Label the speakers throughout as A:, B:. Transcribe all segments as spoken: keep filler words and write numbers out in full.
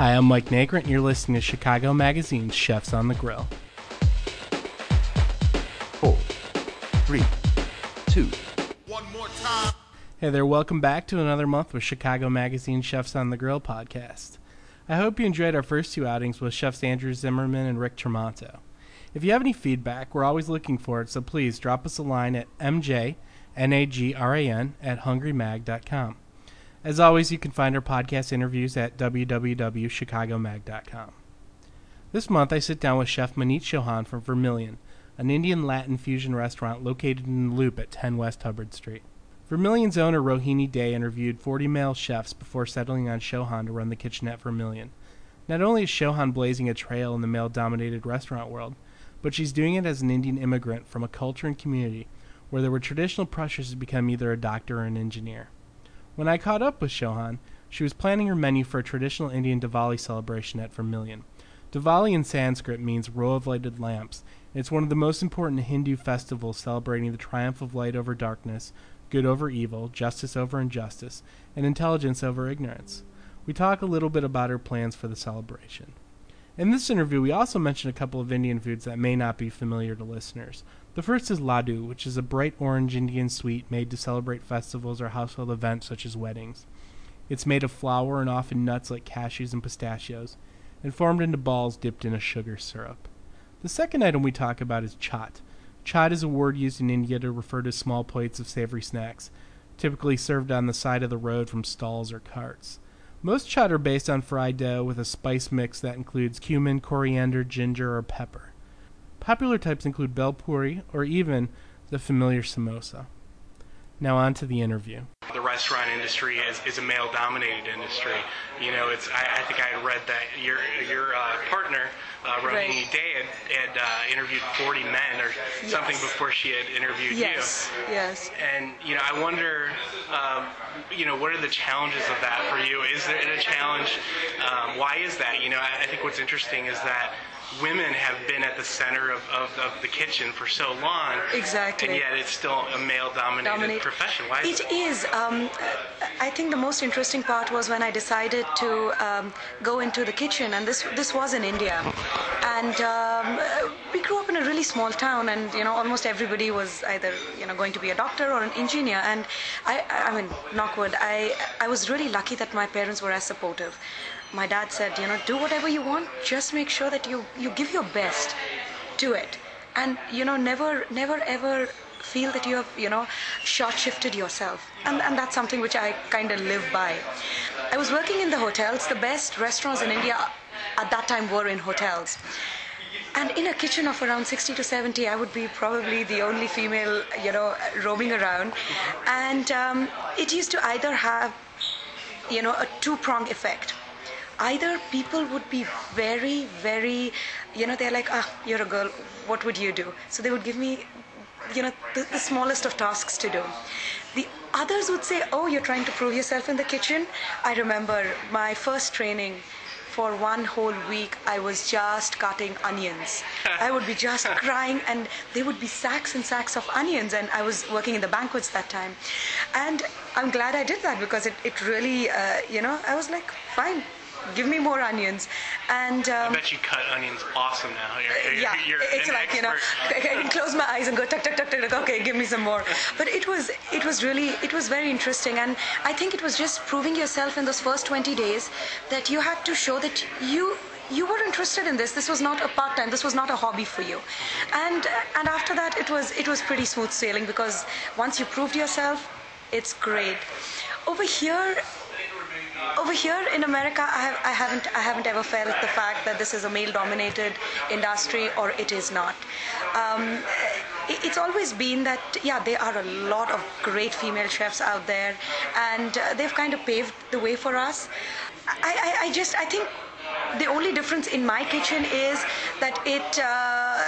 A: Hi, I'm Mike Nagrant, and you're listening to Chicago Magazine's Chefs on the Grill.
B: Four, three, two.
C: One more time.
A: Hey there, welcome back to another month with Chicago Magazine's Chefs on the Grill podcast. I hope you enjoyed our first two outings with Chefs Andrew Zimmerman and Rick Tremonto. If you have any feedback, we're always looking for it, so please drop us a line at m j nagran at hungry mag dot com. As always, you can find our podcast interviews at w w w dot chicago mag dot com. This month, I sit down with Chef Maneet Chauhan from Vermilion, an Indian Latin fusion restaurant located in the Loop at ten West Hubbard Street. Vermilion's owner, Rohini Day, interviewed forty male chefs before settling on Chauhan to run the kitchen at Vermilion. Not only is Chauhan blazing a trail in the male-dominated restaurant world, but she's doing it as an Indian immigrant from a culture and community where there were traditional pressures to become either a doctor or an engineer. When I caught up with Chauhan, she was planning her menu for a traditional Indian Diwali celebration at Vermilion. Diwali in Sanskrit means row of lighted lamps, and it's one of the most important Hindu festivals celebrating the triumph of light over darkness, good over evil, justice over injustice, and intelligence over ignorance. We talk a little bit about her plans for the celebration. In this interview, we also mention a couple of Indian foods that may not be familiar to listeners. The first is Laddu, which is a bright orange Indian sweet made to celebrate festivals or household events such as weddings. It's made of flour and often nuts like cashews and pistachios, and formed into balls dipped in a sugar syrup. The second item we talk about is chaat. Chaat is a word used in India to refer to small plates of savory snacks, typically served on the side of the road from stalls or carts. Most chaat are based on fried dough with a spice mix that includes cumin, coriander, ginger, or pepper. Popular types include bel puri or even the familiar samosa. Now on to the interview.
D: The restaurant industry is, is a male-dominated industry. You know, it's. I, I think I had read that your your uh, partner, uh, Rohini Day, had, had uh, interviewed forty men or
E: yes.
D: something before she had interviewed
E: yes.
D: you.
E: Yes.
D: And you know, I wonder, um, you know, what are the challenges of that for you? Is there a challenge? Um, why is that? You know, I, I think what's interesting is that women have been at the center of, of, of the kitchen for so long.
E: Exactly.
D: And yet it's still a male-dominated
E: Dominate.
D: profession. Why is
E: it? It is. Um, I think the most interesting part was when I decided to um, go into the kitchen, and this this was in India. And um, we grew up in a really small town, and you know, almost everybody was either you know going to be a doctor or an engineer. And I, I mean, knock wood, I I was really lucky that my parents were as supportive. My dad said, you know, do whatever you want, just make sure that you, you give your best to it. And, you know, never, never ever feel that you have, you know, short-shifted yourself. And, and that's something which I kind of live by. I was working in the hotels. The best restaurants in India at that time were in hotels. And in a kitchen of around sixty to seventy, I would be probably the only female, you know, roaming around. And um, it used to either have, you know, a two-prong effect. Either people would be very, very, you know, they're like, ah, you're a girl, what would you do? So they would give me, you know, the, the smallest of tasks to do. The others would say, oh, you're trying to prove yourself in the kitchen. I remember my first training. For one whole week, I was just cutting onions. I would be just crying, and there would be sacks and sacks of onions, and I was working in the banquets that time. And I'm glad I did that because it, it really, uh, you know, I was like, fine. Give me more onions. And um,
D: I bet you cut onions awesome now. You're, you're,
E: yeah,
D: you're
E: it's
D: an
E: like,
D: expert.
E: you know, I can close my eyes and go, tuck, tuck, tuck, tuck, tuck, okay, give me some more. But it was, it was really, it was very interesting. And I think it was just proving yourself in those first twenty days that you had to show that you, you were interested in this. This was not a part-time. This was not a hobby for you. And, and after that, it was, it was pretty smooth sailing because once you proved yourself, it's great. Over here, Over here in America, I, have, I haven't I haven't ever felt the fact that this is a male-dominated industry or it is not. Um, it, it's always been that, yeah, there are a lot of great female chefs out there, and uh, they've kind of paved the way for us. I, I, I just, I think the only difference in my kitchen is that it, uh,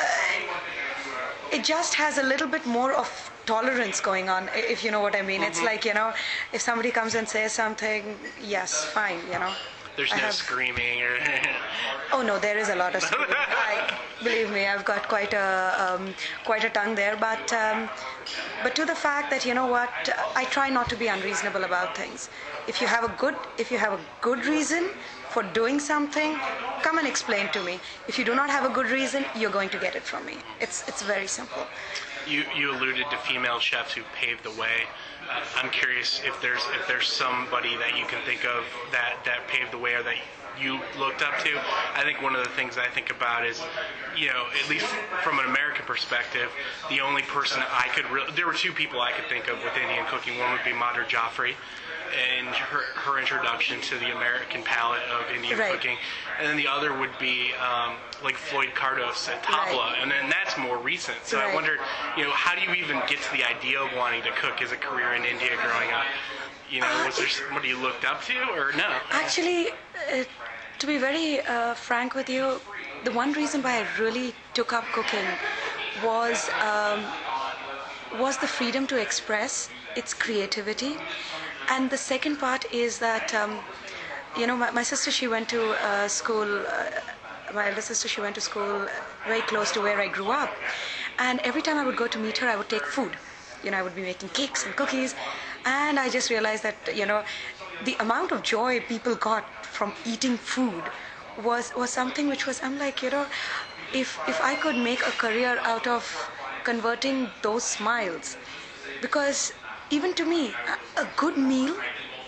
E: it just has a little bit more of tolerance going on, if you know what I mean. Mm-hmm. It's like, you know, if somebody comes and says something, yes, fine, you know.
D: There's
E: I
D: no
E: have...
D: screaming or...
E: Oh no, there is a lot of screaming. I, believe me, I've got quite a um, quite a tongue there. But um, but to the fact that, you know what, I try not to be unreasonable about things. If you have a good if you have a good reason for doing something, come and explain to me. If you do not have a good reason, you're going to get it from me. It's it's very simple.
D: You you alluded to female chefs who paved the way. Uh, I'm curious if there's if there's somebody that you can think of that, that paved the way or that you looked up to. I think one of the things I think about is, you know, at least from an American perspective, the only person I could really, there were two people I could think of with Indian cooking. One would be Madhur Jaffrey and her, her introduction to the American palate of Indian
E: Right.
D: cooking. And then the other would be um, like Floyd Cardos at Tabla,
E: Right.
D: and then that's more recent. So I
E: Right.
D: wonder, you know, how do you even get to the idea of wanting to cook as a career in India growing up? You know, was there somebody you looked up to, or no?
E: Actually, uh, to be very uh, frank with you, the one reason why I really took up cooking was um, was the freedom to express its creativity, and the second part is that um, you know my, my sister, she went to uh, school. Uh, my elder sister, she went to school very close to where I grew up, and every time I would go to meet her, I would take food. You know, I would be making cakes and cookies, and I just realized that, you know, the amount of joy people got from eating food was was something which was, I'm like, you know, if if I could make a career out of converting those smiles, because even to me, a, a good meal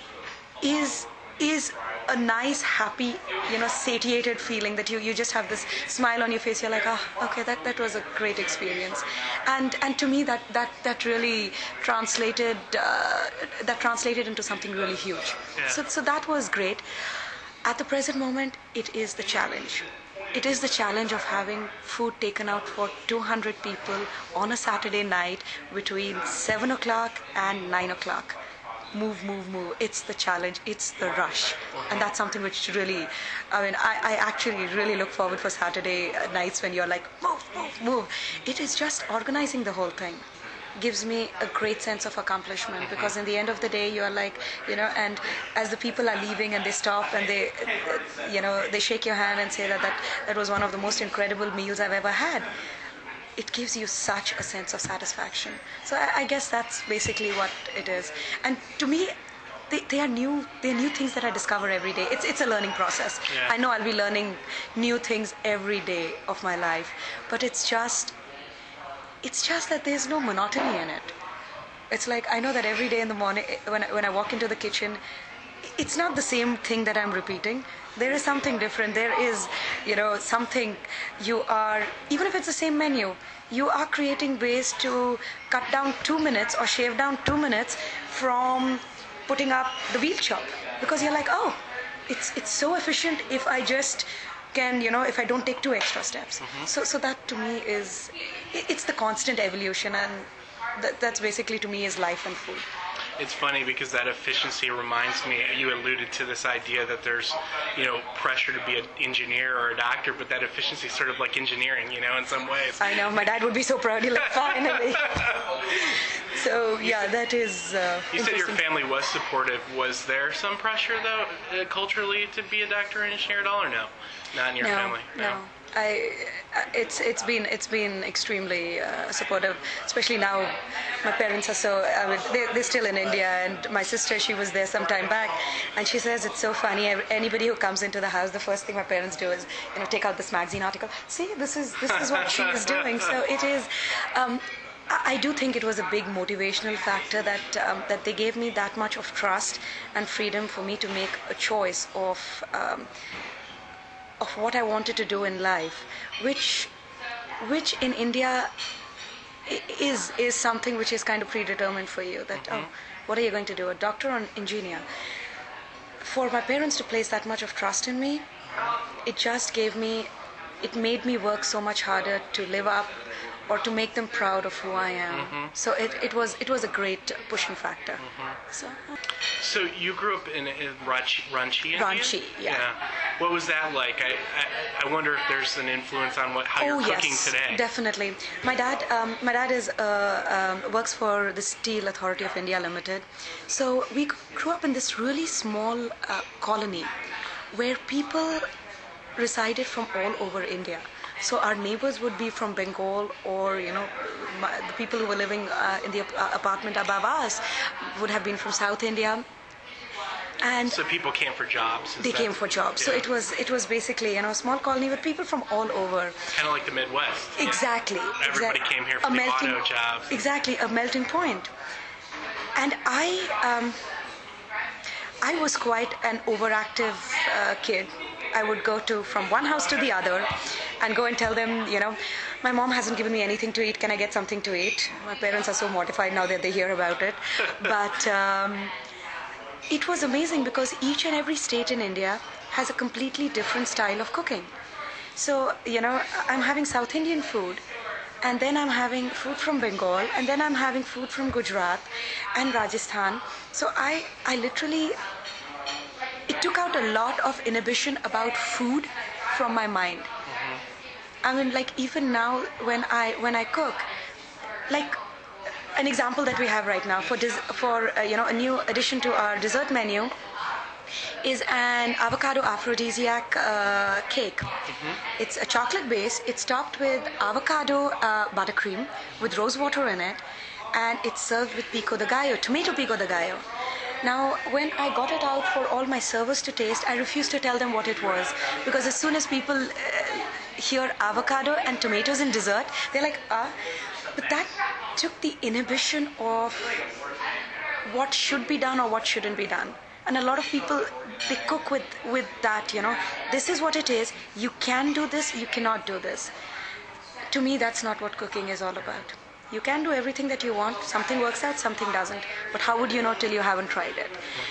E: is is a nice, happy, you know, satiated feeling that you, you just have this smile on your face. You're like, oh, okay, that, that was a great experience. And and to me, that that, that really translated uh, that translated into something really huge.
D: Yeah.
E: So so that was great. At the present moment, it is the challenge. It is the challenge of having food taken out for two hundred people on a Saturday night between seven o'clock and nine o'clock. Move, move, move. It's the challenge. It's the rush. And that's something which really, I mean, I, I actually really look forward for Saturday nights when you're like, move, move, move. It is just organizing the whole thing. Gives me a great sense of accomplishment, because in the end of the day, you're like, you know, and as the people are leaving and they stop and they, you know, they shake your hand and say that that, that was one of the most incredible meals I've ever had. It gives you such a sense of satisfaction. So I, I guess that's basically what it is. And to me, they, they are new. They are new things that I discover every day. It's it's a learning process.
D: Yeah.
E: I know I'll be learning new things every day of my life, but it's just it's just that there's no monotony in it. It's like I know that every day in the morning when I, when I walk into the kitchen, it's not the same thing that I'm repeating. There is something different. There is, you know, something you are, even if it's the same menu, you are creating ways to cut down two minutes or shave down two minutes from putting up the veal chop. Because you're like, oh, it's it's so efficient if I just can, you know, if I don't take two extra steps. Mm-hmm. So so that to me is, it's the constant evolution, and that, that's basically to me is life and food.
D: It's funny because that efficiency reminds me, you alluded to this idea that there's, you know, pressure to be an engineer or a doctor, but that efficiency is sort of like engineering, you know, in some ways.
E: I know, my dad would be so proud. He's like, finally. So, yeah, that is uh,
D: You said your family was supportive. Was there some pressure, though, uh, culturally, to be a doctor or engineer at all, or no? Not in your
E: no,
D: family?
E: No, I, it's it's been it's been extremely uh, supportive, especially now. My parents are so, I mean, they, they're still in India, and my sister, she was there some time back, and she says it's so funny. Anybody who comes into the house, the first thing my parents do is, you know, take out this magazine article. See, this is this is what she is doing. So it is. Um, I do think it was a big motivational factor that um, that they gave me that much of trust and freedom for me to make a choice of um, of what I wanted to do in life, which which in India is is something which is kind of predetermined for you. That mm-hmm. oh, what are you going to do, a doctor or an engineer? For my parents to place that much of trust in me, it just gave me, it made me work so much harder to live up or to make them proud of who I am. Mm-hmm. So it, it was it was a great pushing factor. Mm-hmm. So.
D: So you grew up in, in Ranchi, Ranchi, India?
E: Ranchi, yeah.
D: yeah. What was that like? I, I I wonder if there's an influence on what how
E: oh,
D: you're cooking
E: yes,
D: today.
E: Definitely. My dad um, my dad is uh, um, works for the Steel Authority of India Limited. So we grew up in this really small uh, colony where people resided from all over India. So our neighbors would be from Bengal, or, you know, my, the people who were living uh, in the uh, apartment above us would have been from South India. And
D: so people came for jobs.
E: they came for jobs. Yeah. So it was it was basically, you know, a small colony with people from all over.
D: Kind of like the Midwest.
E: Exactly.
D: Yeah. Everybody
E: exactly.
D: came here for
E: a
D: the
E: melting,
D: auto jobs.
E: Exactly, a melting point. And I um, I was quite an overactive uh, kid. I would go to from one house to the other and go and tell them, you know, my mom hasn't given me anything to eat. Can I get something to eat? My parents are so mortified now that they hear about it. But um, it was amazing because each and every state in India has a completely different style of cooking. So, you know, I'm having South Indian food, and then I'm having food from Bengal, and then I'm having food from Gujarat and Rajasthan. So I, I literally, it took out a lot of inhibition about food from my mind. Mm-hmm. I mean, like even now when I when I cook, like an example that we have right now for des- for uh, you know a new addition to our dessert menu is an avocado aphrodisiac uh, cake. Mm-hmm. It's a chocolate base. It's topped with avocado uh, buttercream with rose water in it, and it's served with pico de gallo, tomato pico de gallo. Now, when I got it out for all my servers to taste, I refused to tell them what it was, because as soon as people uh, hear avocado and tomatoes in dessert, they're like, ah. But that took the inhibition of what should be done or what shouldn't be done. And a lot of people, they cook with, with that, you know, this is what it is, you can do this, you cannot do this. To me, that's not what cooking is all about. You can do everything that you want, something works out, something doesn't. But how would you know till you haven't tried it?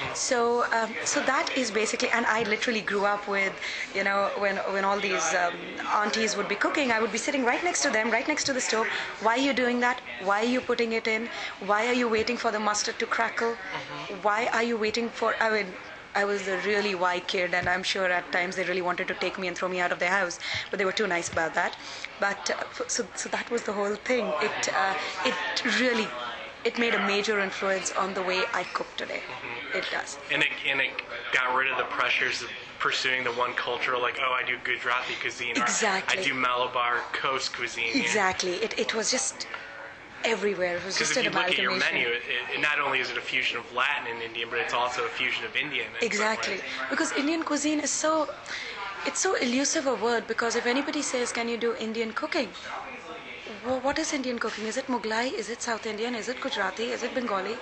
E: So um, so that is basically, and I literally grew up with, you know, when when all these um, aunties would be cooking, I would be sitting right next to them, right next to the stove. Why are you doing that? Why are you putting it in? Why are you waiting for the mustard to crackle? Mm-hmm. Why are you waiting for, I mean, I was a really why kid, and I'm sure at times they really wanted to take me and throw me out of their house, but they were too nice about that. But uh, so so that was the whole thing. It uh, it really it made a major influence on the way I cook today. Mm-hmm. It does.
D: And it and it got rid of the pressures of pursuing the one culture, like, oh, I do Gujarati cuisine,
E: exactly.
D: or I do Malabar coast cuisine.
E: Exactly. You know? It it was just everywhere. It was just an amalgamation.
D: Because if you look at your menu, it, it not only is it a fusion of Latin and Indian, but it's also a fusion of Indian.
E: Exactly. Because Indian cuisine is so, it's so elusive a word, because if anybody says, can you do Indian cooking? Well, what is Indian cooking? Is it Mughlai? Is it South Indian? Is it Gujarati? Is it Bengali?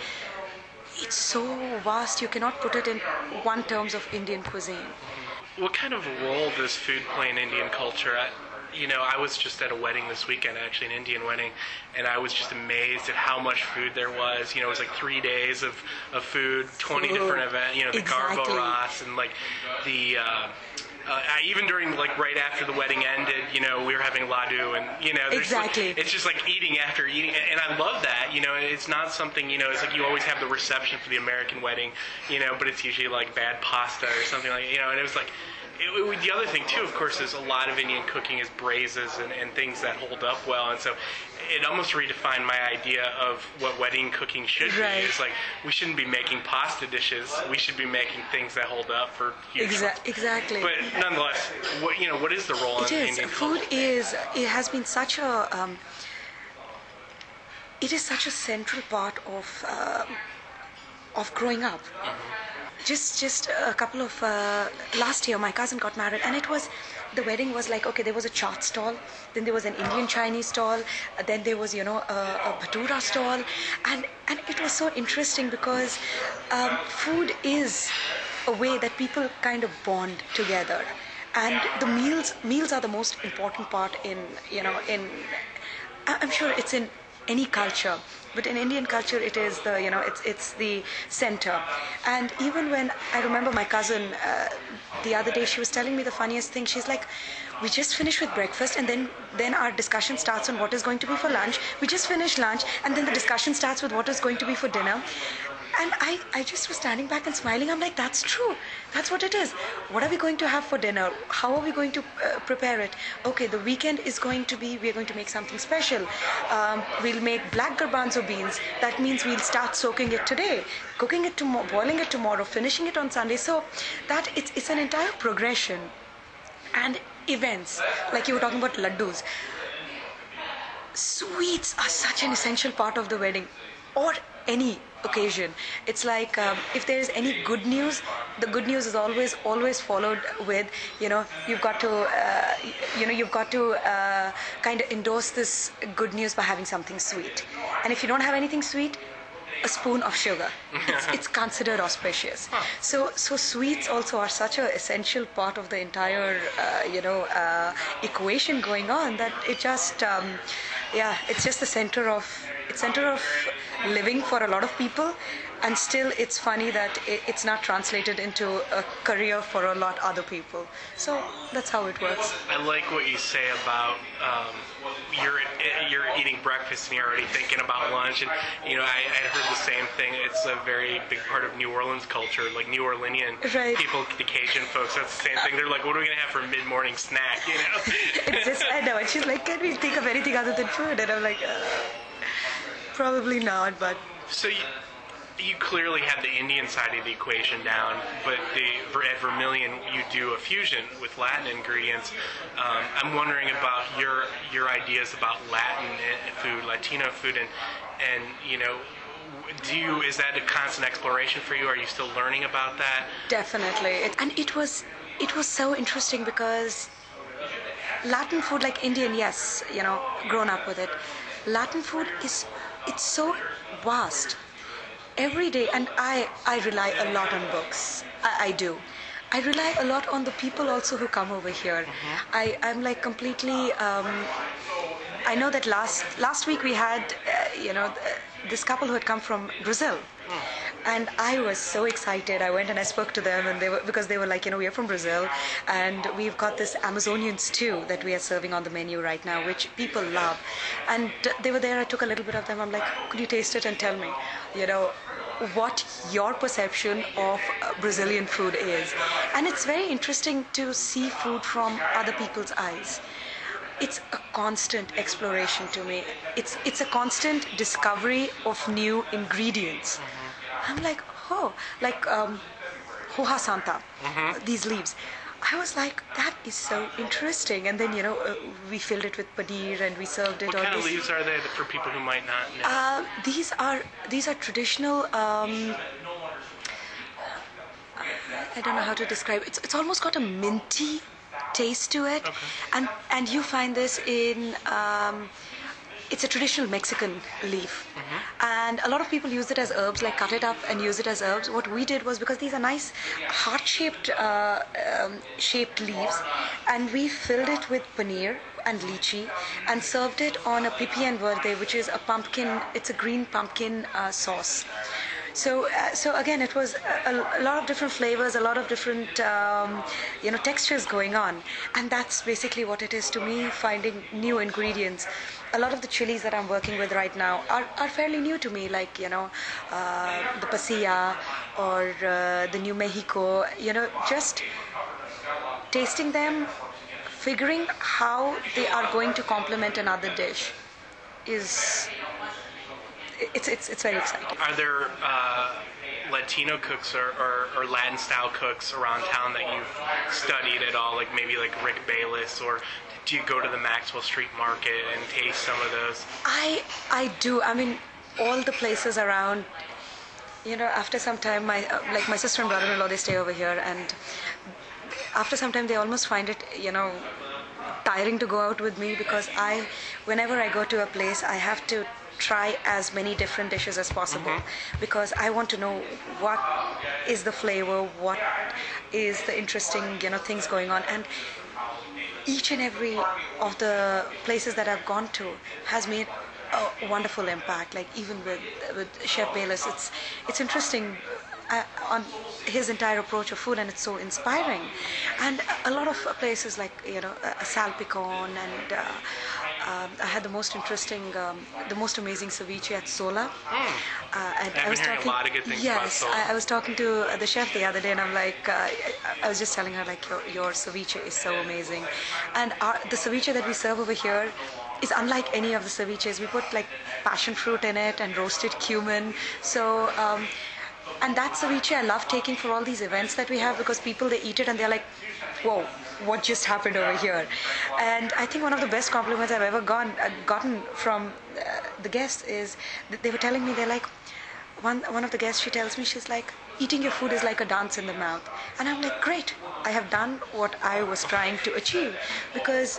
E: It's so vast, you cannot put it in one terms of Indian cuisine.
D: What kind of role does food play in Indian culture? I, You know, I was just at a wedding this weekend, actually an Indian wedding, and I was just amazed at how much food there was. You know, it was like three days of, of food, twenty Ooh, different events, you know, the exactly. Garbo Ras, and like the, uh, uh, even during, like, right after the wedding ended, you know, we were having laddu, and, you know,
E: exactly.
D: like, it's just like eating after eating, and I love that, you know, it's not something, you know, it's like you always have the reception for the American wedding, you know, but it's usually like bad pasta or something like, you know, and it was like, It, it, the other thing, too, of course, is a lot of Indian cooking is braises and, and things that hold up well. And so it almost redefined my idea of what wedding cooking should
E: right.
D: be. It's like, we shouldn't be making pasta dishes. We should be making things that hold up for huge
E: Exa- Exactly.
D: But nonetheless, what, you know, what is the role
E: it
D: in
E: is.
D: Indian
E: Food
D: culture?
E: is, it has been such a, um, it is such a central part of, uh, of growing up. Mm-hmm. Just just a couple of, uh, last year my cousin got married, and it was, the wedding was like, okay, there was a chaat stall, then there was an Indian Chinese stall, then there was, you know, a, a bhatura stall, and, and it was so interesting because um, food is a way that people kind of bond together, and the meals meals are the most important part in, you know, in, I'm sure it's in any culture, but in Indian culture it is the, you know, it's it's the center. And even when I remember my cousin uh, the other day, she was telling me the funniest thing. She's like, we just finished with breakfast, and then then our discussion starts on what is going to be for lunch. We just finished lunch, and then the discussion starts with what is going to be for dinner. And I, I just was standing back and smiling. I'm like, that's true. That's what it is. What are we going to have for dinner? How are we going to uh, prepare it? Okay, the weekend is going to be, we're going to make something special. Um, we'll make black garbanzo beans. That means we'll start soaking it today, cooking it tomorrow, boiling it tomorrow, finishing it on Sunday. So that it's, it's an entire progression. And events, like you were talking about laddus. Sweets are such an essential part of the wedding, or any occasion. It's like um, if there is any good news, the good news is always always followed with, you know, you've got to uh, you know you've got to uh, kind of endorse this good news by having something sweet. And if you don't have anything sweet, a spoon of sugar. It's, it's considered auspicious. So, so sweets also are such an essential part of the entire, uh, you know, uh, equation going on that it just, um, yeah, it's just the center of, it's center of living for a lot of people. And still, it's funny that it, it's not translated into a career for a lot other people. So that's how it works.
D: I like what you say about um, you're you're eating breakfast and you're already thinking about lunch. And you know, I, I heard the same thing. It's a very big part of New Orleans culture, like New Orleanian
E: right.
D: people, the Cajun folks. That's the same thing. They're like, "What are we gonna have for mid-morning snack?" You know.
E: It's just I know. And she's like, "Can we think of anything other than food?" And I'm like, uh, "Probably not." But
D: so you. You clearly have the Indian side of the equation down, but the, at Vermilion you do a fusion with Latin ingredients. Um, I'm wondering about your your ideas about Latin food, Latino food, and and you know, do you is that a constant exploration for you? Are you still learning about that?
E: Definitely, it, and it was it was so interesting because Latin food, like Indian, yes, you know, grown up with it. Latin food is it's so vast. Every day, and I, I rely a lot on books. I, I do. I rely a lot on the people also who come over here. Mm-hmm. I, I'm like completely. Um, I know that last last week we had, uh, you know, this couple who had come from Brazil. Mm. And I was so excited. I went and I spoke to them, and they were because they were like, you know, we are from Brazil, and we've got this Amazonian stew that we are serving on the menu right now, which people love. And they were there. I took a little bit of them. I'm like, could you taste it and tell me, you know, what your perception of Brazilian food is? And it's very interesting to see food from other people's eyes. It's a constant exploration to me. It's it's a constant discovery of new ingredients. Mm-hmm. I'm like, oh, like um, hoja santa, mm-hmm. these leaves. I was like, that is so interesting. And then, you know, uh, we filled it with paneer and we served it.
D: What kind of leaves are they for people who might not know?
E: Uh, these are these are traditional. Um, I don't know how to describe it. It's it's almost got a minty taste to it,
D: okay.
E: and and you find this in. Um, It's a traditional Mexican leaf, mm-hmm. and a lot of people use it as herbs, like cut it up and use it as herbs. What we did was, because these are nice heart-shaped uh, um, shaped leaves, and we filled it with paneer and lychee and served it on a pipi en verde, which is a pumpkin. It's a green pumpkin uh, sauce. So, uh, so again, it was a, a lot of different flavors, a lot of different, um, you know, textures going on, and that's basically what it is to me. Finding new ingredients. A lot of the chilies that I'm working with right now are, are fairly new to me, like, you know, uh, the pasilla or uh, the New Mexico. You know, just tasting them, figuring how they are going to complement another dish, is. It's it's it's very exciting.
D: Are there uh, Latino cooks or, or, or Latin style cooks around town that you've studied at all? Like maybe like Rick Bayless, or do you go to the Maxwell Street Market and taste some of those?
E: I I do. I mean, all the places around. You know, after some time, my uh, like my sister and brother-in-law, they stay over here, and after some time, they almost find it, you know, tiring to go out with me, because I, whenever I go to a place, I have to try as many different dishes as possible, mm-hmm. because I want to know what is the flavor, what is the interesting, you know, things going on. And each and every of the places that I've gone to has made a wonderful impact. Like even with with Chef Bayless, it's it's interesting uh, on his entire approach of food, and it's so inspiring. And a lot of places like, you know, uh, Salpicon, and uh, um, I had the most interesting, um, the most amazing ceviche at Sola.
D: Mm.
E: Uh, and
D: I've
E: I was
D: been hearing
E: talking,
D: a lot of good things
E: yes,
D: about Sola.
E: I, I was talking to the chef the other day, and I'm like, uh, I was just telling her, like, your, your ceviche is so amazing. And our, the ceviche that we serve over here is unlike any of the ceviches. We put like passion fruit in it and roasted cumin. So, um, and that ceviche I love taking for all these events that we have, because people, they eat it and they're like, whoa, what just happened over here? And I think one of the best compliments I've ever gone, uh, gotten from uh, the guests is that they were telling me, they're like, one one of the guests, she tells me, she's like, eating your food is like a dance in the mouth. And I'm like, great, I have done what I was trying to achieve, because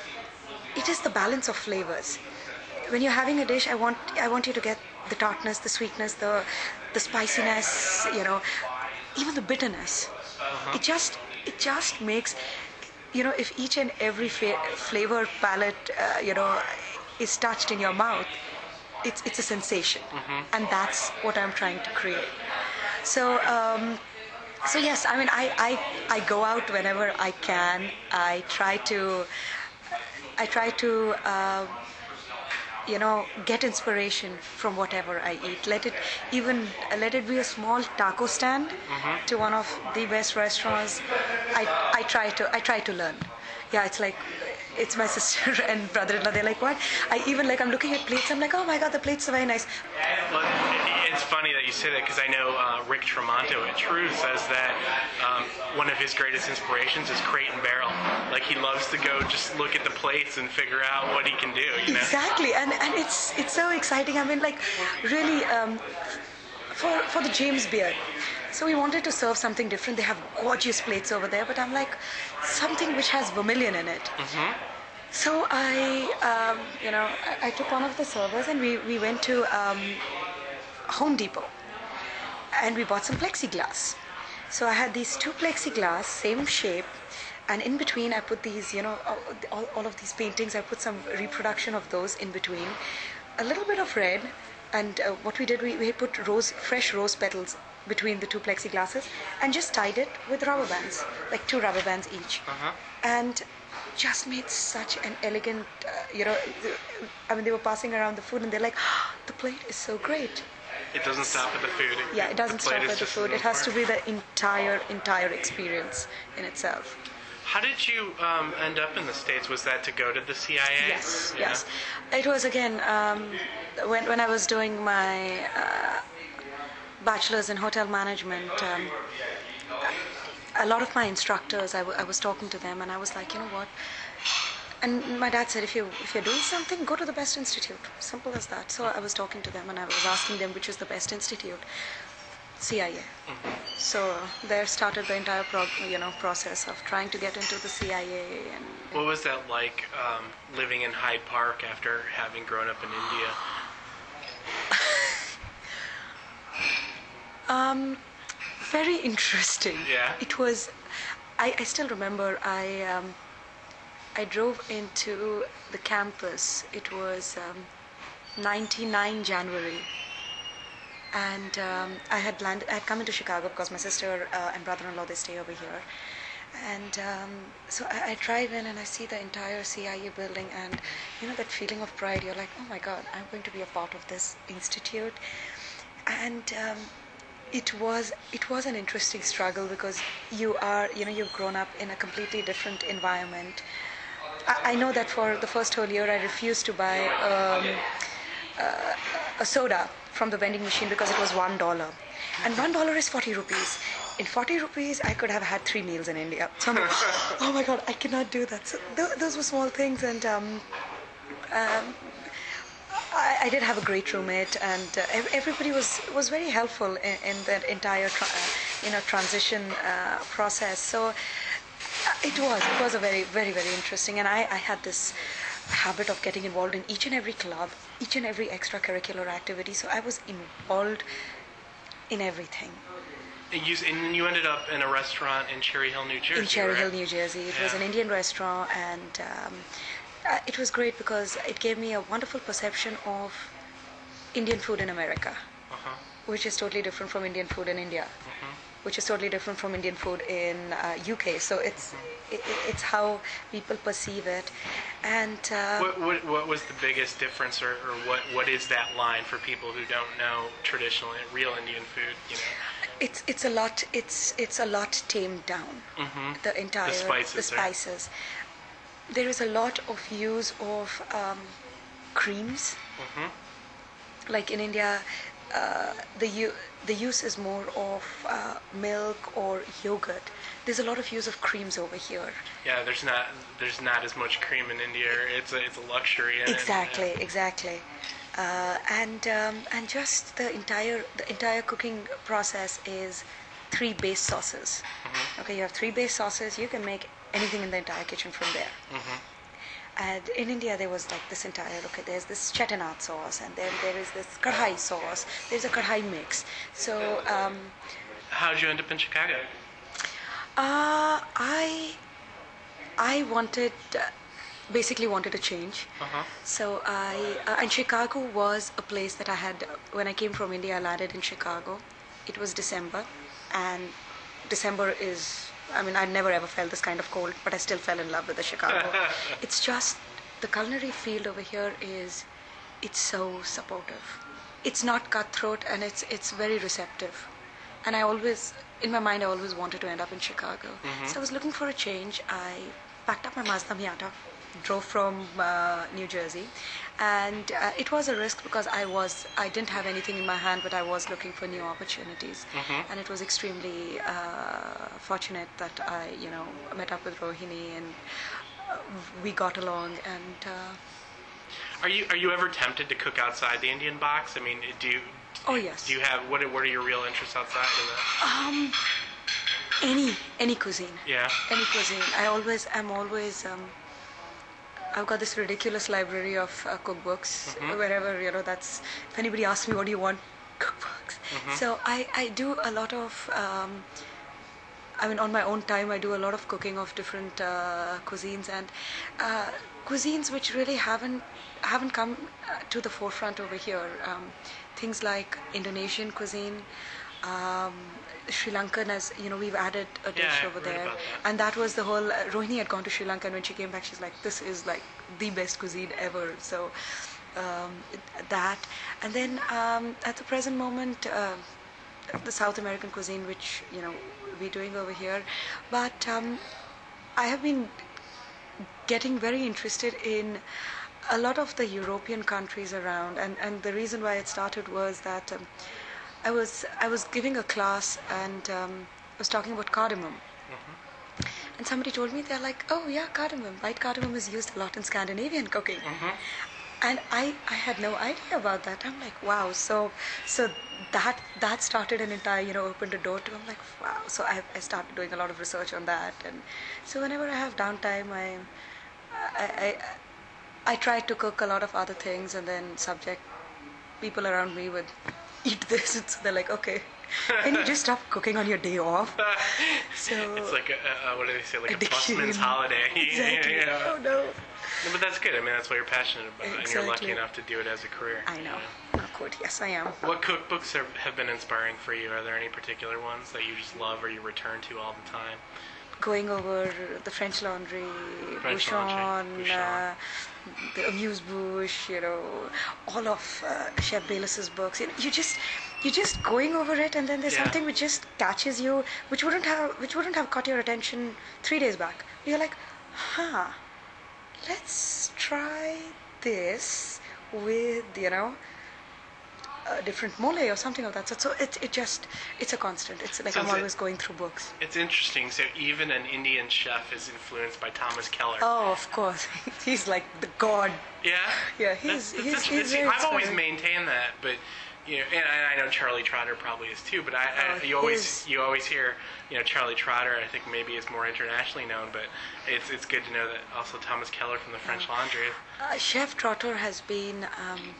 E: it is the balance of flavors. When you're having a dish, I want I want you to get the tartness, the sweetness, the the spiciness, you know, even the bitterness. Uh-huh. It just it just makes, you know, if each and every fa- flavor palette, uh, you know, is touched in your mouth, it's it's a sensation, mm-hmm. and that's what I'm trying to create. So. Um, so yes, I mean, I, I I go out whenever I can. I try to I try to. Uh, you know, get inspiration from whatever I eat. Let it even let it be a small taco stand mm-hmm. to one of the best restaurants. I I try to I try to learn. Yeah, it's like it's my sister and brother-in-law. They're like, what? I even like I'm looking at plates. I'm like, oh my god, the plates are very nice.
D: Well, it's funny that you say that, because I know uh, Rick Tremonto at Truth says that um, one of his greatest inspirations is Crate and Barrel. Like, he loves to go just look at the plates and figure out what he can do. You know?
E: Exactly, and and it's it's so exciting. I mean, like, really, um, for for the James Beard. So we wanted to serve something different. They have gorgeous plates over there, but I'm like, something which has vermilion in it. Mm-hmm. So I, um, you know, I, I took one of the servers and we, we went to um, Home Depot and we bought some plexiglass. So I had these two plexiglass, same shape, and in between I put these, you know, all, all of these paintings, I put some reproduction of those in between. A little bit of red, and uh, what we did, we, we put rose, fresh rose petals between the two plexiglasses and just tied it with rubber bands, like two rubber bands each. Uh-huh. And just made such an elegant, uh, you know, I mean, they were passing around the food and they're like, oh, the plate is so great.
D: It doesn't stop at the food. It,
E: yeah, it doesn't stop at the food. It has to be
D: part.
E: the entire, entire experience in itself.
D: How did you um, end up in the States? Was that to go to the C I A?
E: Yes,
D: yeah.
E: yes. It was, again, um, when, when I was doing my uh, bachelor's in hotel management, um, a lot of my instructors, I, w- I was talking to them and I was like, you know what? And my dad said, if, you, if you're doing something, go to the best institute. Simple as that. So I was talking to them and I was asking them which is the best institute. C I A. Mm-hmm. So there started the entire pro- you know, process of trying to get into the C I A. And
D: what was that like, um, living in Hyde Park after having grown up in India?
E: um, very interesting.
D: Yeah.
E: It was. I, I still remember. I um, I drove into the campus. It was um, ninety-nine January. And um, I had landed, I had come into Chicago because my sister uh, and brother-in-law, they stay over here. And um, so I, I drive in and I see the entire C I A building, and you know that feeling of pride. You're like, oh my God, I'm going to be a part of this institute. And um, it was it was an interesting struggle because you are, you know, you've grown up in a completely different environment. I, I know that for the first whole year, I refused to buy um, uh, a soda from the vending machine because it was one dollar, and one dollar is forty rupees. In forty rupees, I could have had three meals in India. So I'm like, oh my God, I cannot do that. So th- those were small things, and um, um, I, I did have a great roommate, and uh, everybody was was very helpful in, in that entire tra- uh, you know transition uh, process. So uh, it was it was a very very very interesting, and I, I had this habit of getting involved in each and every club, each and every extracurricular activity. So I was involved in everything.
D: And you, and you ended up in a restaurant in Cherry Hill, New Jersey.
E: In Cherry
D: right?
E: Hill, New Jersey. It
D: yeah.
E: was an Indian restaurant, and um, uh, it was great because it gave me a wonderful perception of Indian food in America, uh-huh. which is totally different from Indian food in India, uh-huh. which is totally different from Indian food in uh, U K. So it's it, it's how people perceive it. And uh,
D: what, what what was the biggest difference, or, or what what is that line for people who don't know traditional real Indian food? You know,
E: it's it's a lot. It's it's a lot tamed down. Mm-hmm. The entire
D: the spices.
E: The spices. Right? There is a lot of use of um, creams. Mm-hmm. Like in India, uh, the u- the use is more of uh, milk or yogurt. There's a lot of use of creams over here.
D: Yeah, there's not there's not as much cream in India. It's a it's a luxury.
E: Exactly, and, and, exactly. uh, and um, and just the entire the entire cooking process is three base sauces.
D: Mm-hmm.
E: Okay, you have three base sauces. You can make anything in the entire kitchen from there.
D: Mm-hmm.
E: And in India, there was like this entire, okay, there's this chettinad sauce, and then there is this kadhai sauce, there's a kadhai mix. So, um,
D: How'd you end up in Chicago?
E: uh, I, I wanted, uh, basically wanted a change.
D: Uh-huh.
E: So I, uh, and Chicago was a place that I had, when I came from India, I landed in Chicago. It was December, and December is, I mean, I never ever felt this kind of cold, but I still fell in love with the Chicago. It's just, the culinary field over here is, it's so supportive. It's not cutthroat, and it's it's very receptive. And I always, in my mind, I always wanted to end up in Chicago.
D: Mm-hmm.
E: So I was looking for a change. I packed up my Mazda Miata, drove from uh, New Jersey, and uh, it was a risk because I was I didn't have anything in my hand, but I was looking for new opportunities.
D: Mm-hmm.
E: And it was extremely uh, fortunate that I, you know, met up with Rohini, and uh, we got along. And uh,
D: Are you are you ever tempted to cook outside the Indian box? I mean, do you?
E: Oh, yes.
D: Do you have what? Are, what are your real interests outside of that?
E: um, any any cuisine,
D: Yeah.
E: any cuisine. I always I'm always. Um, I've got this ridiculous library of uh, cookbooks.
D: Mhm.
E: Wherever, you know, that's, if anybody asks me what do you want, cookbooks.
D: Mhm.
E: So I, I do a lot of, um, I mean, on my own time, I do a lot of cooking of different uh, cuisines, and uh, cuisines which really haven't haven't come uh, to the forefront over here. Um, things like Indonesian cuisine. Um, Sri Lankan, as you know, we've added a dish
D: Yeah, I
E: over
D: read
E: there,
D: about that.
E: and that was the whole. Uh, Rohini had gone to Sri Lanka, and when she came back, she's like, "This is like the best cuisine ever." So um, it- that, and then um, at the present moment, uh, the South American cuisine, which you know we're doing over here, but um, I have been getting very interested in a lot of the European countries around, and and the reason why it started was that. Um, I was I was giving a class, and um, I was talking about cardamom,
D: Mm-hmm.
E: and somebody told me, they're like, oh yeah, cardamom, white cardamom is used a lot in Scandinavian cooking,
D: Mm-hmm.
E: and I, I had no idea about that. I'm like, wow, so so that that started an entire, you know, opened a door to. I'm like, wow. So I I started doing a lot of research on that, and so whenever I have downtime, I I I, I try to cook a lot of other things, and then subject people around me with eat this. It's, they're like, okay, can you just stop cooking on your day off? So
D: It's like a, a, what do they say? Like
E: addiction.
D: a busman's holiday.
E: Exactly.
D: You know?
E: Oh no.
D: No, but that's good. I mean, that's what you're passionate about, and you're lucky
E: Exactly.
D: enough to do it as a career.
E: I know.
D: Yeah.
E: Not good. Yes, I am.
D: What cookbooks have, have been inspiring for you? Are there any particular ones that you just love or you return to all the time?
E: Going over the French Laundry,
D: French
E: Bouchon,
D: Laundry, Bouchon.
E: Uh, the Amuse-Bouche, you know, all of uh, Chef Bayless's books. You know, you just you're just going over it, and then there's
D: Yeah.
E: something which just catches you, which wouldn't have which wouldn't have caught your attention three days back. You're like, huh, let's try this with, you know, a different mole or something of that. So, so it it just it's a constant. It's like
D: So
E: I'm
D: is it-
E: always going through books.
D: It's interesting. So even an Indian chef is influenced by Thomas Keller.
E: Oh, of course, he's like the god.
D: Yeah.
E: Yeah, he's-
D: That's- that's
E: he's-
D: interesting.
E: he's
D: See,
E: very
D: I've always
E: inspiring.
D: maintained that, but you know, and I, I know Charlie Trotter probably is too. But I, I
E: Oh,
D: you always
E: his-
D: you always hear, you know, Charlie Trotter. I think maybe is more internationally known, but it's it's good to know that also Thomas Keller from the French Laundry.
E: Uh, Chef Trotter has been um,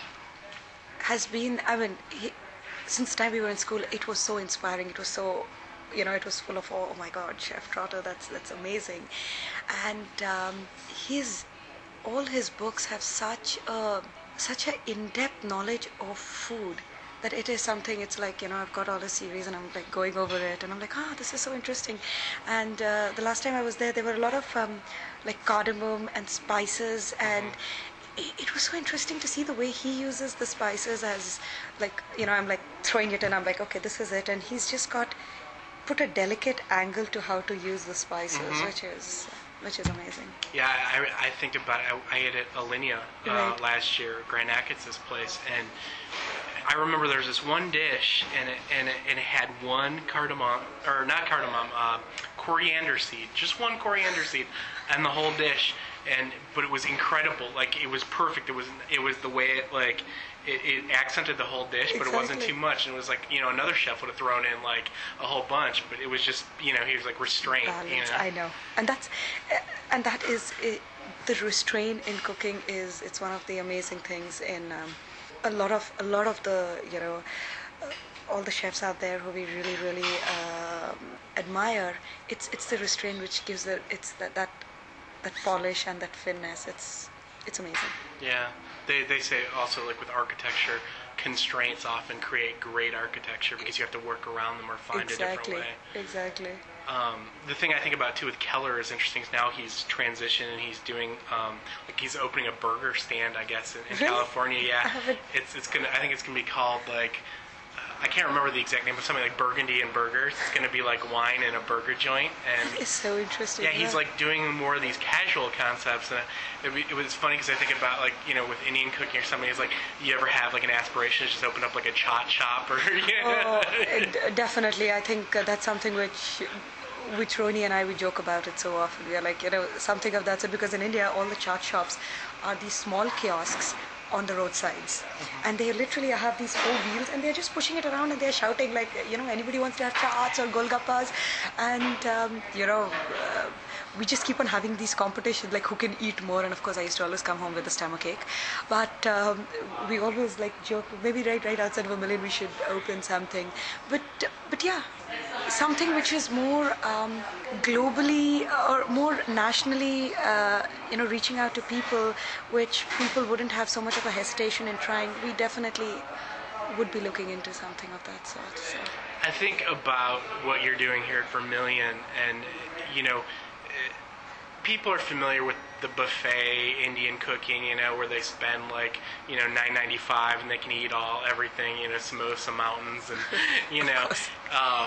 E: has been. I mean, he, since the time we were in school, it was so inspiring. It was so, you know, it was full of oh, oh my God, Chef Trotter. That's that's amazing, and um, his all his books have such a such a in-depth knowledge of food that it is something. It's like, you know, I've got all the series and I'm like going over it, and I'm like, ah, this is so interesting. And uh, the last time I was there, there were a lot of um, like cardamom and spices, and it, it was so interesting to see the way he uses the spices as like, you know, I'm like throwing it and I'm like, okay, this is it, and he's just got put a delicate angle to how to use the spices,
D: Mhm.
E: which is which is amazing.
D: Yeah, I, I think about it. I, I ate at Alinea uh,
E: Right.
D: last year, Grand Ackett's place, and I remember there was this one dish, and it, and it, and it had one cardamom, or not cardamom, uh, coriander seed, just one coriander seed, and the whole dish. and but it was incredible. Like it was perfect. It was it was the way it like it, it accented the whole dish, but it wasn't
E: Exactly.
D: too much. And it was like, you know, another chef would have thrown in like a whole bunch, but it was just, you know, he was like restrained.
E: Balance.
D: You know?
E: I know, and that's uh, and that is uh, the restraint in cooking is it's one of the amazing things in um, a lot of a lot of the you know uh, all the chefs out there who we really really um, admire. It's it's the restraint which gives the it's that that that polish and that fineness. It's it's amazing.
D: Yeah, they they say also like with architecture, constraints often create great architecture because you have to work around them or find
E: exactly.
D: a different way.
E: Exactly.
D: Um, the thing I think about too with Keller is interesting. Is now he's transitioned and he's doing um, like he's opening a burger stand, I guess, in, in
E: Really?
D: California. Yeah,
E: I haven't-
D: it's it's gonna. I think it's gonna be called like. I can't remember the exact name, but something like Burgundy and Burgers. It's going to be like wine in a burger joint, and
E: It's so interesting.
D: yeah, he's like doing more of these casual concepts, and it, it was funny because I think about like you know with Indian cooking or something. It's like you ever have like an aspiration to just open up like a chaat shop or
E: Oh, uh, definitely. I think uh, that's something which, which Roni and I we joke about it so often. We are like, you know, something of that sort because in India all the chaat shops are these small kiosks on the roadsides, and they literally have these four wheels, and they're just pushing it around, and they're shouting like, you know, anybody wants to have chaats or golgappas, and um, you know. Uh, we just keep on having these competitions, like who can eat more. And of course, I used to always come home with a stomach ache. But um, we always like joke, maybe right, right outside of a million, we should open something. But, but yeah, something which is more um, globally or more nationally, uh, you know, reaching out to people, which people wouldn't have so much of a hesitation in trying. We definitely would be looking into something of that sort. So.
D: I think about what you're doing here at Vermilion, and you know, people are familiar with the buffet Indian cooking, you know, where they spend like, you know, nine ninety-five and they can eat all everything, you know, samosa mountains, and you know, um,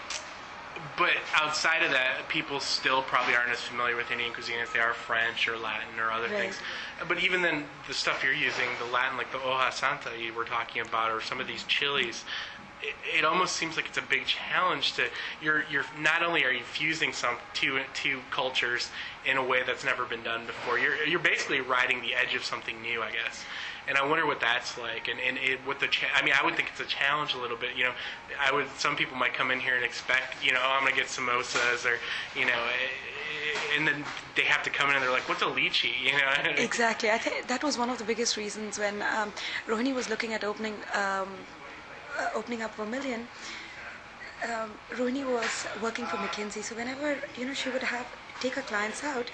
D: but outside of that, people still probably aren't as familiar with Indian cuisine as they are French or Latin or other
E: Right.
D: things. But even then, the stuff you're using, the Latin, like the hoja santa you were talking about, or some of these chilies, it, it almost seems like it's a big challenge to you're you're not only are you fusing some two two cultures in a way that's never been done before. You're you're basically riding the edge of something new, I guess. And I wonder what that's like, and, and it, what the cha- I mean, I would think it's a challenge a little bit. You know, I would. Some people might come in here and expect, you know, oh, I'm gonna get samosas, or you know, and then they have to come in and they're like, what's a lychee? You know?
E: Exactly. I think that was one of the biggest reasons when um, Rohini was looking at opening um, uh, opening up Vermilion. Um, Rohini was working for McKinsey, so whenever you know she would have take her clients out,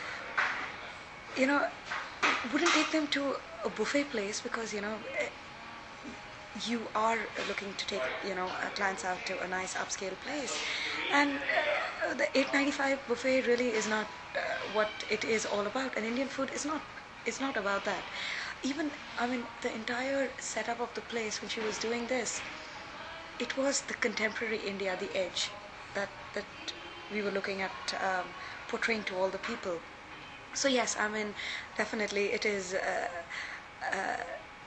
E: you know, wouldn't take them to a buffet place because you know eh, you are looking to take you know uh, clients out to a nice upscale place, and uh, the eight ninety-five buffet really is not uh, what it is all about. And Indian food is not is not about that. Even I mean the entire setup of the place when she was doing this, it was the contemporary India, the edge that that we were looking at um, portraying to all the people. So yes, I mean definitely it is. Uh, uh,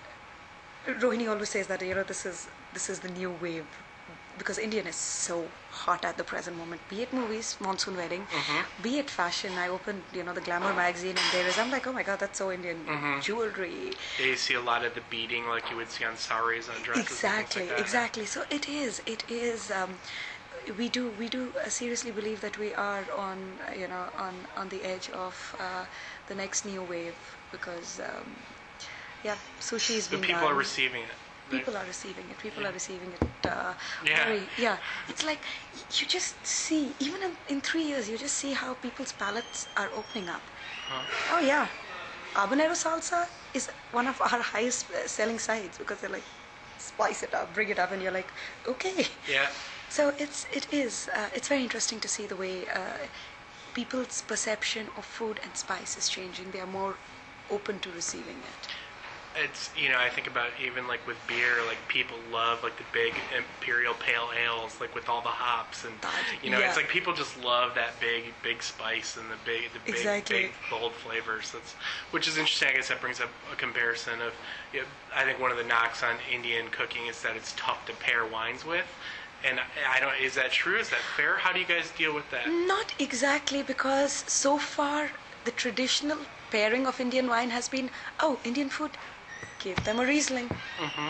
E: Rohini always says that you know this is this is the new wave because Indian is so hot at the present moment. Be it movies, Monsoon Wedding,
D: Mm-hmm.
E: be it fashion. I opened you know the Glamour magazine and there is I'm like oh my god that's so Indian
D: Mm-hmm.
E: jewelry.
D: Yeah, you see a lot of the beading like you would see on saris on dresses.
E: Exactly,
D: and things like that.
E: exactly. So it is, it is. Um, we do, we do uh, seriously believe that we are on, uh, you know, on on the edge of uh, the next new wave because, um, yeah, sushi is
D: The
E: being
D: people
E: done.
D: are receiving it. They-
E: People are receiving it. People are receiving it. Uh,
D: Yeah.
E: Very, yeah. It's like you just see, even in, in three years, you just see how people's palates are opening up. Oh yeah, habanero salsa is one of our highest uh, selling sides because they're like, spice it up, bring it up, and you're like, okay.
D: Yeah.
E: So it's it is uh, it's very interesting to see the way uh, people's perception of food and spice is changing. They are more open to receiving it.
D: It's, you know, I think about even like with beer, like people love like the big imperial pale ales, like with all the hops, and
E: That-
D: you know,
E: yeah.
D: it's like people just love that big, big spice and the big, the big,
E: Exactly.
D: big, bold flavors. That's, which is interesting. I guess that brings up a comparison of, you know, I think one of the knocks on Indian cooking is that it's tough to pair wines with. And I don't, is that true? Is that fair? How do you guys deal with that?
E: Not exactly because so far the traditional pairing of Indian wine has been, oh, Indian food, give them a Riesling.
D: Mm-hmm.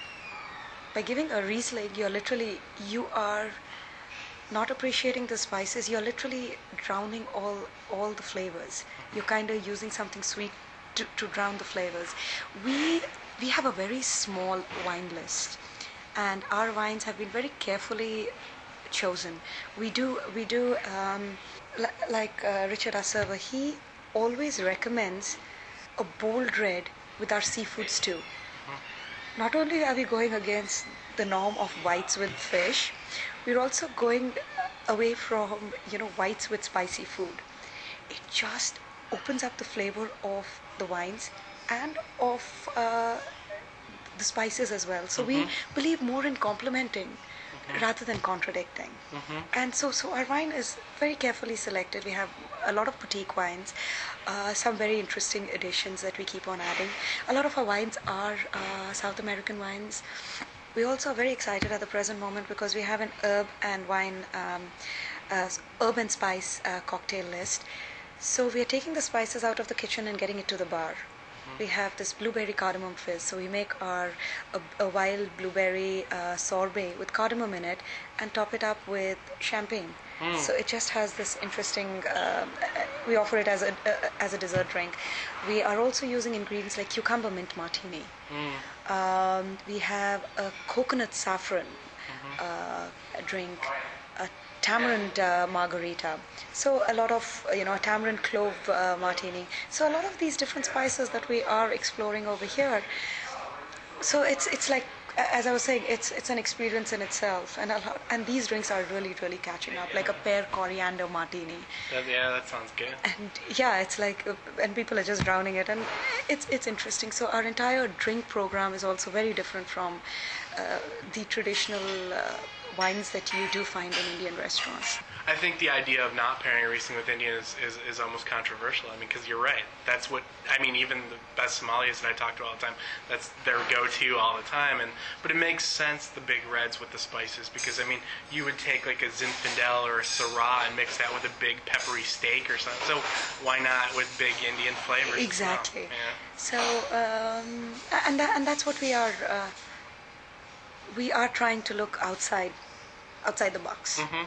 E: By giving a Riesling, you're literally, you are not appreciating the spices, you're literally drowning all all the flavors. You're kind of using something sweet to, to drown the flavors. We we have a very small wine list, and our wines have been very carefully chosen. We do we do um, li- like uh, Richard, our server, he always recommends a bold red with our seafood stew. Not only are we going against the norm of whites with fish, we're also going away from, you know, whites with spicy food. It just opens up the flavor of the wines and of uh, the spices as well. So
D: Mm-hmm.
E: we believe more in complementing rather than contradicting.
D: Mm-hmm.
E: And so, so our wine is very carefully selected. We have a lot of boutique wines, uh, some very interesting additions that we keep on adding. A lot of our wines are uh, South American wines. We also are very excited at the present moment because we have an herb and wine, um, uh, herb and spice uh, cocktail list. So we are taking the spices out of the kitchen and getting it to the bar. We have this blueberry cardamom fizz, so we make our a, a wild blueberry uh, sorbet with cardamom in it and top it up with champagne.
D: Mm.
E: So it just has this interesting. Uh, we offer it as a uh, as a dessert drink. We are also using ingredients like cucumber mint martini.
D: Mm.
E: Um, we have a coconut saffron
D: Mm-hmm.
E: uh, drink, a tamarind uh, margarita. So a lot of, uh, you know, a tamarind clove uh, martini. So a lot of these different spices that we are exploring over here. So it's it's like, as I was saying, it's it's an experience in itself, and a lot, and these drinks are really really catching up, like a pear coriander martini.
D: That, yeah, that sounds good.
E: And yeah, it's like, uh, and people are just drowning it, and it's it's interesting. So our entire drink program is also very different from uh, the traditional uh, wines that you do find in Indian restaurants.
D: I think the idea of not pairing a Riesling with Indian is, is, is almost controversial. I mean, because you're right. That's what, I mean, even the best sommeliers that I talk to all the time, that's their go-to all the time. And But it makes sense, the big reds with the spices, because, I mean, you would take like a Zinfandel or a Syrah and mix that with a big peppery steak or something. So why not with big Indian flavors?
E: Exactly.
D: as well?
E: So um, and that, and that's what we are. Uh, we are trying to look outside, outside the box.
D: Yeah. Mm-hmm.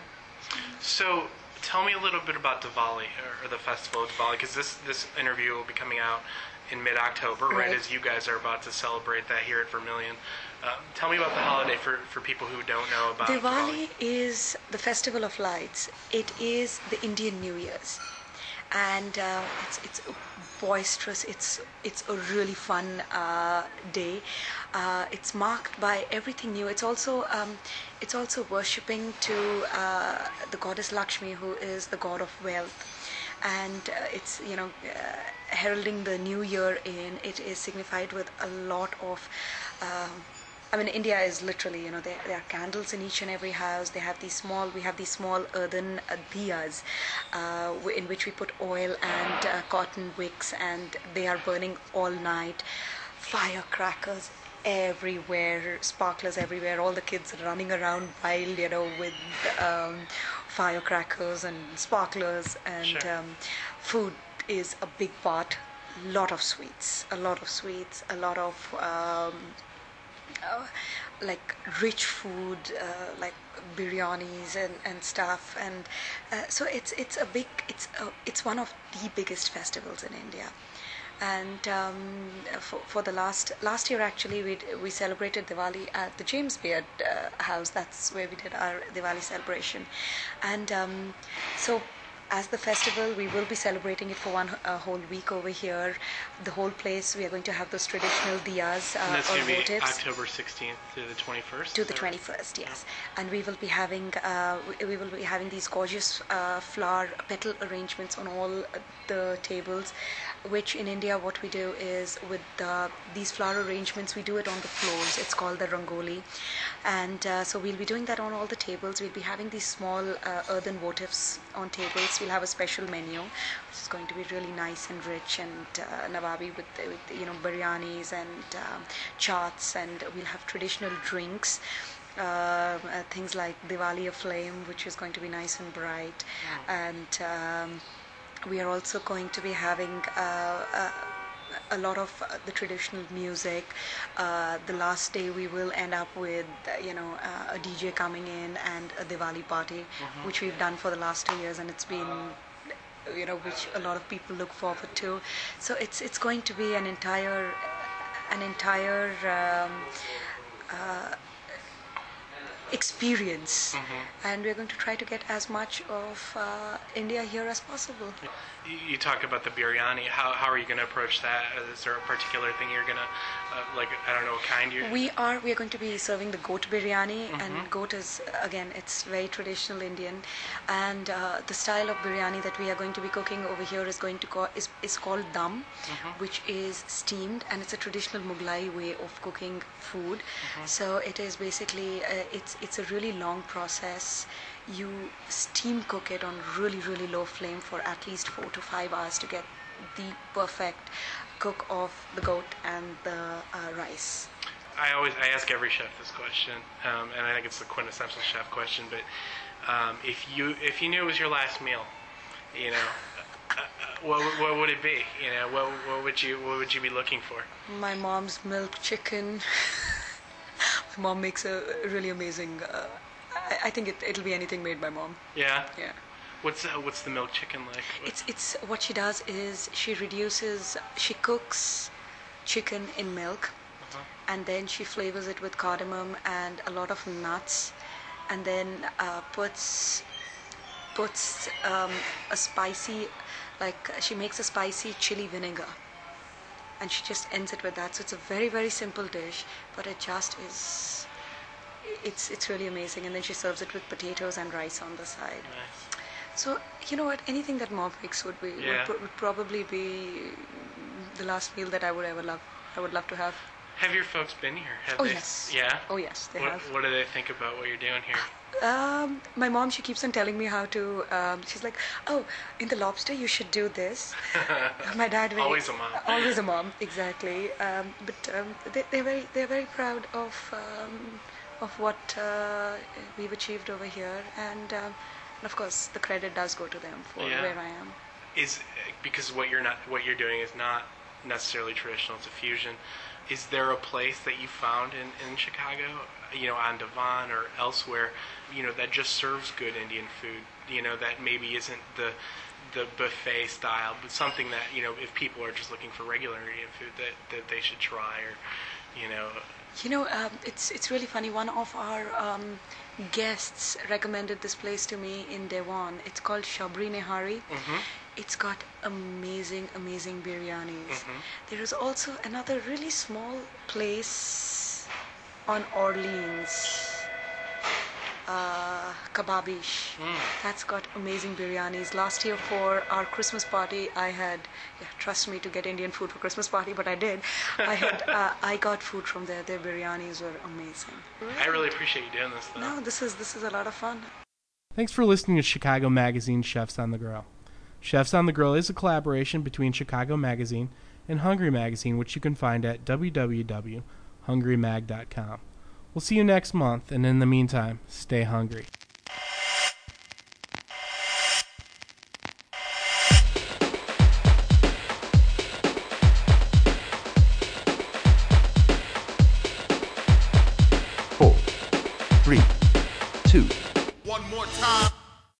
D: So tell me a little bit about Diwali, or, or the festival of Diwali, because this, this interview will be coming out in mid-October, right,
E: Right.
D: as you guys are about to celebrate that here at Vermilion. Uh, tell me about the holiday for, for people who don't know about Diwali.
E: Diwali is the festival of lights. It is the Indian New Year's, and uh, it's it's boisterous. It's it's a really fun uh, day. Uh, it's marked by everything new. It's also um, it's also worshipping to uh, the goddess Lakshmi, who is the god of wealth, and uh, it's you know uh, heralding the new year in. It is signified with a lot of. Um, I mean, India is literally, you know, there, there are candles in each and every house. They have these small, we have these small earthen uh, diyas uh, w- in which we put oil and uh, cotton wicks, and they are burning all night. Firecrackers everywhere, sparklers everywhere. All the kids running around wild, you know, with um, firecrackers and sparklers, and
D: Sure.
E: um, food is a big part. Lot of sweets, a lot of sweets, a lot of. Um, uh, like rich food, uh, like biryanis and, and stuff, and uh, so it's it's a big it's a, it's one of the biggest festivals in India. And um, for, for the last last year actually we we celebrated Diwali at the James Beard uh, house. That's where we did our Diwali celebration, and um, so. As the festival, we will be celebrating it for one uh, whole week over here. The whole place, we are going to have those traditional diyas uh,
D: And that's
E: or
D: going to be
E: votives.
D: October sixteenth to the twenty-first?
E: To the twenty-first, yes. And we will be having uh, we we will be having these gorgeous uh, flower petal arrangements on all the tables, which in India what we do is with the, these flower arrangements, we do it on the floors. It's called the rangoli, and uh, so we'll be doing that on all the tables. We'll be having these small uh, earthen votives on tables. We'll have a special menu, which is going to be really nice and rich and uh, nawabi with, with you know biryanis and um, chaats, and we'll have traditional drinks. Uh, uh, things like Diwali Aflame, which is going to be nice and bright, and um, we are also going to be having uh, uh, a lot of uh, the traditional music. Uh, the last day we will end up with, uh, you know, uh, a D J coming in and a Diwali party, mm-hmm. which we've done for the last two years, and it's been, you know, which a lot of people look forward to. So it's it's going to be an entire, an entire um, uh, experience, mm-hmm. and we're going to try to get as much of uh, India here as possible.
D: You, you talked about the biryani. How how are you going to approach that? Is there a particular thing you're going to, uh, like, I don't know what kind you're...
E: We are, we are going to be serving the goat biryani, mm-hmm. and goat is, again, it's very traditional Indian, and uh, the style of biryani that we are going to be cooking over here is going to call, is, is called dum, mm-hmm. which is steamed, and it's a traditional Mughlai way of cooking food. Mm-hmm. So it is basically, uh, it's it's a really long process. You steam cook it on really, really low flame for at least four to five hours to get the perfect cook of the goat and the uh, rice.
D: I always I ask every chef this question, um, and I think it's the quintessential chef question. But um, if you if you knew it was your last meal, you know, uh, uh, what what would it be? You know, what what would you what would you be looking for?
E: My mom's milk chicken. My mom makes a really amazing. Uh, I, I think it it'll be anything made by mom.
D: Yeah.
E: Yeah.
D: What's uh, what's the milk chicken like? What?
E: It's it's what she does is she reduces she cooks chicken in milk, uh-huh. and then she flavors it with cardamom and a lot of nuts, and then uh, puts puts um, a spicy, like she makes a spicy chili vinegar, and she just ends it with that. So it's a very very simple dish, but it just is. It's it's really amazing, and then she serves it with potatoes and rice on the side.
D: Nice.
E: So, you know what, anything that mom makes would be
D: Yeah.
E: would, pr- would probably be the last meal that I would ever love. I would love to have.
D: Have your folks been here? Have
E: Oh
D: they,
E: yes.
D: Yeah.
E: Oh yes, they
D: what,
E: have.
D: What do they think about what you're doing here?
E: Um, my mom, she keeps on telling me how to. Um, she's like, oh, in the lobster you should do this. My dad. Very,
D: Always a mom.
E: Always a mom, exactly. Um, but um, they, they're very they're very proud of um, of what uh, we've achieved over here, and. Um, And of course, the credit does go to them for
D: Yeah.
E: where I am.
D: Is because what you're not what you're doing is not necessarily traditional. It's a fusion. Is there a place that you found in, in Chicago, you know, on Devon or elsewhere, you know, that just serves good Indian food? You know, that maybe isn't the the buffet style, but something that, you know, if people are just looking for regular Indian food, that, that they should try, or, you know.
E: You know, um, it's it's really funny. One of our um, guests recommended this place to me in Devon. It's called Shabri Nehari.
D: Mm-hmm.
E: It's got amazing, amazing biryanis.
D: Mm-hmm.
E: There is also another really small place on Orleans, uh, Kababish.
D: Mm.
E: That's got amazing biryanis. Last year for our Christmas party, I had, yeah, trust me to get Indian food for Christmas party, but I did. I had, uh, I got food from there. Their biryanis were amazing.
D: I really appreciate you doing this, though.
E: No, this is this is a lot of fun.
A: Thanks for listening to Chicago Magazine Chefs on the Grill. Chefs on the Grill is a collaboration between Chicago Magazine and Hungry Magazine, which you can find at w w w dot hungry mag dot com. We'll see you next month, and in the meantime, stay hungry.